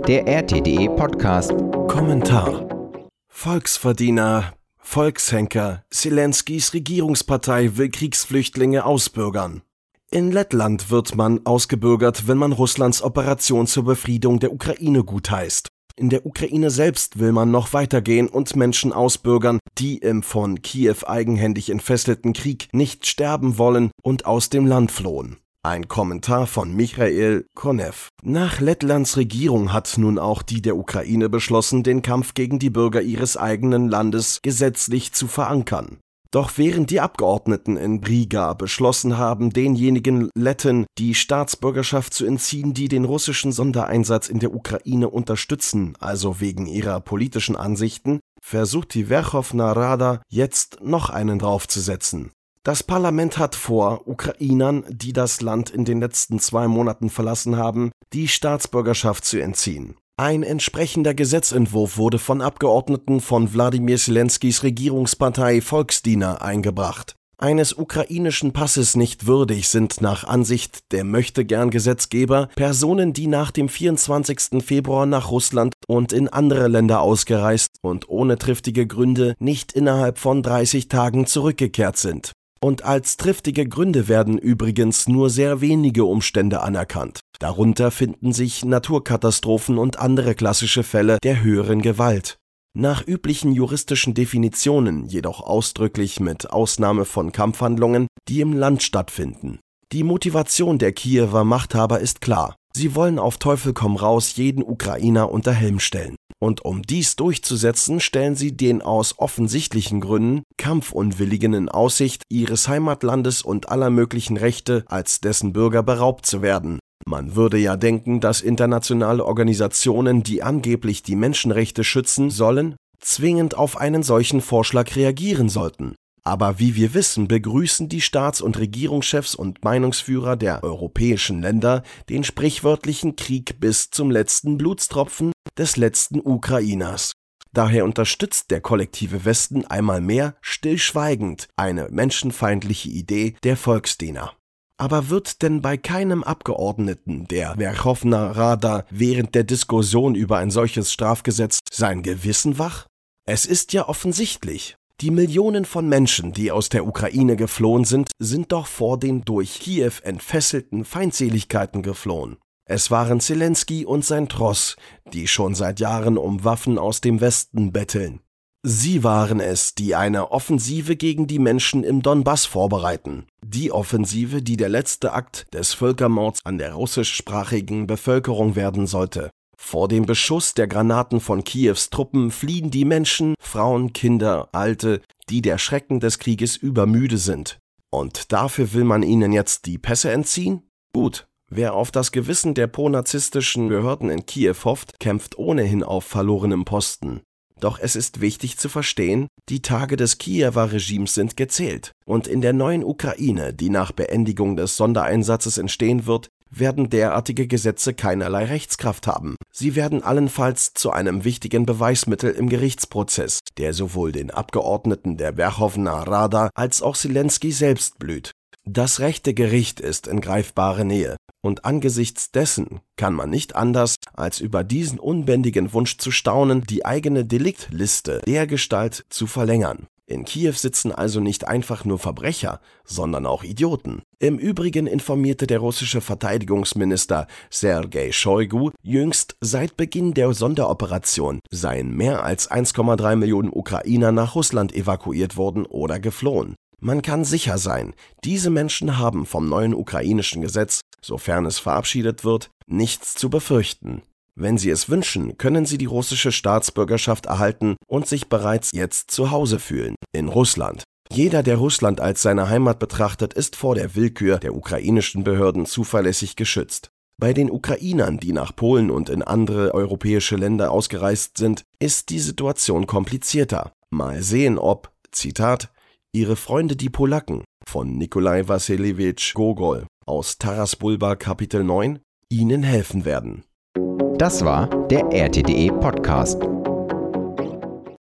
der RT.de Podcast. Kommentar: Volksverdiener, Volkshenker, Zelenskys Regierungspartei will Kriegsflüchtlinge ausbürgern. In Lettland wird man ausgebürgert, wenn man Russlands Operation zur Befriedung der Ukraine gutheißt. In der Ukraine selbst will man noch weitergehen und Menschen ausbürgern, die im von Kiew eigenhändig entfesselten Krieg nicht sterben wollen und aus dem Land flohen. Ein Kommentar von Michail Konev. Nach Lettlands Regierung hat nun auch die der Ukraine beschlossen, den Kampf gegen die Bürger ihres eigenen Landes gesetzlich zu verankern. Doch während die Abgeordneten in Riga beschlossen haben, denjenigen Letten die Staatsbürgerschaft zu entziehen, die den russischen Sondereinsatz in der Ukraine unterstützen, also wegen ihrer politischen Ansichten, versucht die Werchowna Rada jetzt noch einen draufzusetzen. Das Parlament hat vor, Ukrainern, die das Land in den letzten 2 Monaten verlassen haben, die Staatsbürgerschaft zu entziehen. Ein entsprechender Gesetzentwurf wurde von Abgeordneten von Wladimir Zelenskys Regierungspartei Volksdiener eingebracht. Eines ukrainischen Passes nicht würdig sind nach Ansicht der Möchtegern-Gesetzgeber Personen, die nach dem 24. Februar nach Russland und in andere Länder ausgereist und ohne triftige Gründe nicht innerhalb von 30 Tagen zurückgekehrt sind. Und als triftige Gründe werden übrigens nur sehr wenige Umstände anerkannt. Darunter finden sich Naturkatastrophen und andere klassische Fälle der höheren Gewalt. Nach üblichen juristischen Definitionen jedoch ausdrücklich mit Ausnahme von Kampfhandlungen, die im Land stattfinden. Die Motivation der Kiewer Machthaber ist klar. Sie wollen auf Teufel komm raus jeden Ukrainer unter Helm stellen. Und um dies durchzusetzen, stellen sie den aus offensichtlichen Gründen Kampfunwilligen in Aussicht, ihres Heimatlandes und aller möglichen Rechte als dessen Bürger beraubt zu werden. Man würde ja denken, dass internationale Organisationen, die angeblich die Menschenrechte schützen sollen, zwingend auf einen solchen Vorschlag reagieren sollten. Aber wie wir wissen, begrüßen die Staats- und Regierungschefs und Meinungsführer der europäischen Länder den sprichwörtlichen Krieg bis zum letzten Blutstropfen des letzten Ukrainers. Daher unterstützt der kollektive Westen einmal mehr stillschweigend eine menschenfeindliche Idee der Volksdiener. Aber wird denn bei keinem Abgeordneten der Werchowna Rada während der Diskussion über ein solches Strafgesetz sein Gewissen wach? Es ist ja offensichtlich. Die Millionen von Menschen, die aus der Ukraine geflohen sind, sind doch vor den durch Kiew entfesselten Feindseligkeiten geflohen. Es waren Zelensky und sein Tross, die schon seit Jahren um Waffen aus dem Westen betteln. Sie waren es, die eine Offensive gegen die Menschen im Donbass vorbereiten. Die Offensive, die der letzte Akt des Völkermords an der russischsprachigen Bevölkerung werden sollte. Vor dem Beschuss der Granaten von Kiews Truppen fliehen die Menschen, Frauen, Kinder, Alte, die der Schrecken des Krieges übermüde sind. Und dafür will man ihnen jetzt die Pässe entziehen? Gut, wer auf das Gewissen der pro-narzisstischen Behörden in Kiew hofft, kämpft ohnehin auf verlorenem Posten. Doch es ist wichtig zu verstehen, die Tage des Kiewer Regimes sind gezählt. Und in der neuen Ukraine, die nach Beendigung des Sondereinsatzes entstehen wird, werden derartige Gesetze keinerlei Rechtskraft haben. Sie werden allenfalls zu einem wichtigen Beweismittel im Gerichtsprozess, der sowohl den Abgeordneten der Werchowna Rada als auch Zelensky selbst blüht. Das rechte Gericht ist in greifbare Nähe. Und angesichts dessen kann man nicht anders, als über diesen unbändigen Wunsch zu staunen, die eigene Deliktliste dergestalt zu verlängern. In Kiew sitzen also nicht einfach nur Verbrecher, sondern auch Idioten. Im Übrigen informierte der russische Verteidigungsminister Sergei Shoigu jüngst, seit Beginn der Sonderoperation seien mehr als 1,3 Millionen Ukrainer nach Russland evakuiert worden oder geflohen. Man kann sicher sein, diese Menschen haben vom neuen ukrainischen Gesetz, sofern es verabschiedet wird, nichts zu befürchten. Wenn sie es wünschen, können sie die russische Staatsbürgerschaft erhalten und sich bereits jetzt zu Hause fühlen, in Russland. Jeder, der Russland als seine Heimat betrachtet, ist vor der Willkür der ukrainischen Behörden zuverlässig geschützt. Bei den Ukrainern, die nach Polen und in andere europäische Länder ausgereist sind, ist die Situation komplizierter. Mal sehen, ob, Zitat, ihre Freunde die Polacken von Nikolai Wassiljewitsch Gogol aus Taras Bulba Kapitel 9 ihnen helfen werden. Das war der RT.de Podcast.